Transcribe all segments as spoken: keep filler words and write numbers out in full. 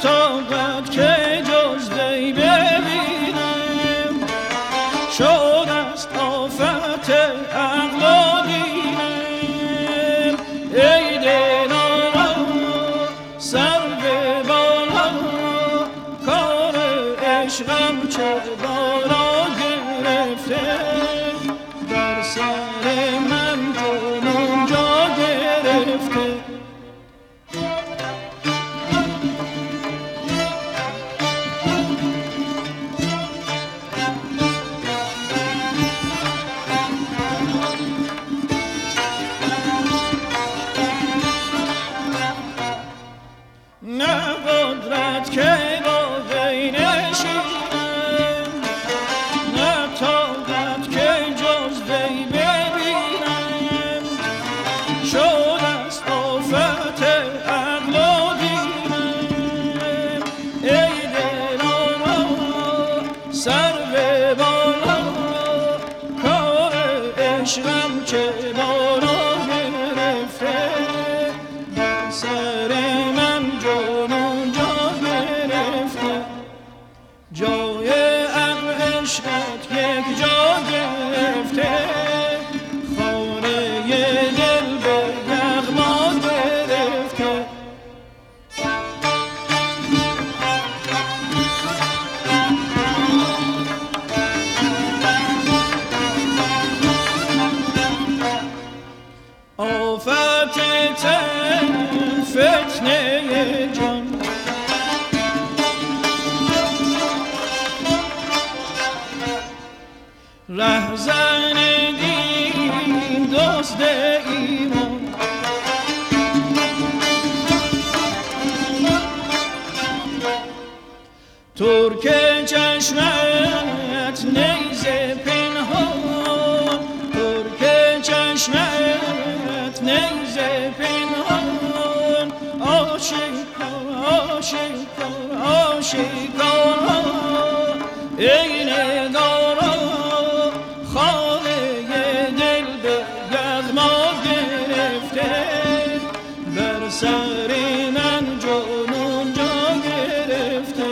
طاقت که جز وی ببینم، شد است آفت عقل و دینم. ای دلارا سر به بالا، کار عشقم چه بارا گرفته، بر سر من جنون جا گرفته. نه قدرت که با وی نشینم، نه طاقت که جز وی ببینم، شد است آفت عقل و دینم. ای دلارا سر به بالا، کار عشقم چه بارا گرفته، بر سر من جنون جا گرفته. جای عقل عشقت یک جا گرفته، خانه دل به یغما گرفته. آفت تن فتنه جان، رهزن دین دزد ایمان. ترک چشمت نیزه پنهان، ترک چشمت نیزه پنهان. آشکار آشکار آشکار، ای نگارا خانه دل به یغما گرفته، بر سر من جنون جا گرفته.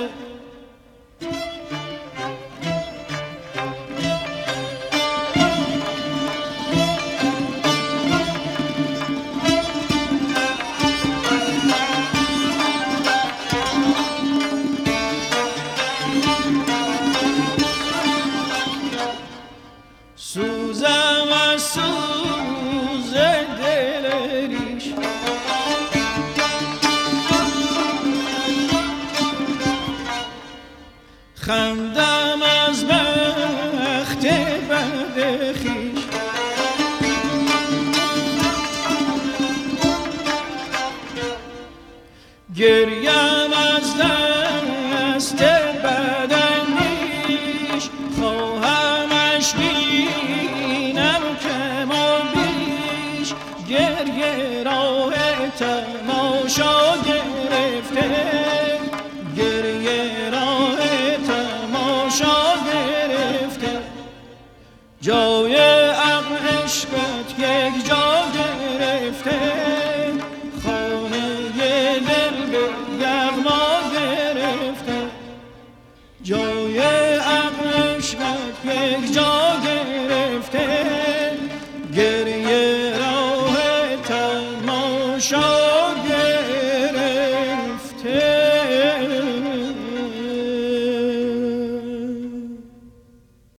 سوزم از سوز دل ریش، خندم از بخت بد خویش. گریم از دست بداندیش، خواهمش بینم کم و بیش. گریه راه تماشا گرفته، گریه راه تماشا گرفته. جای عقل عشقت یک جا گرفته، خانه دل به یغما گرفته. جای عقل عشقت یک جا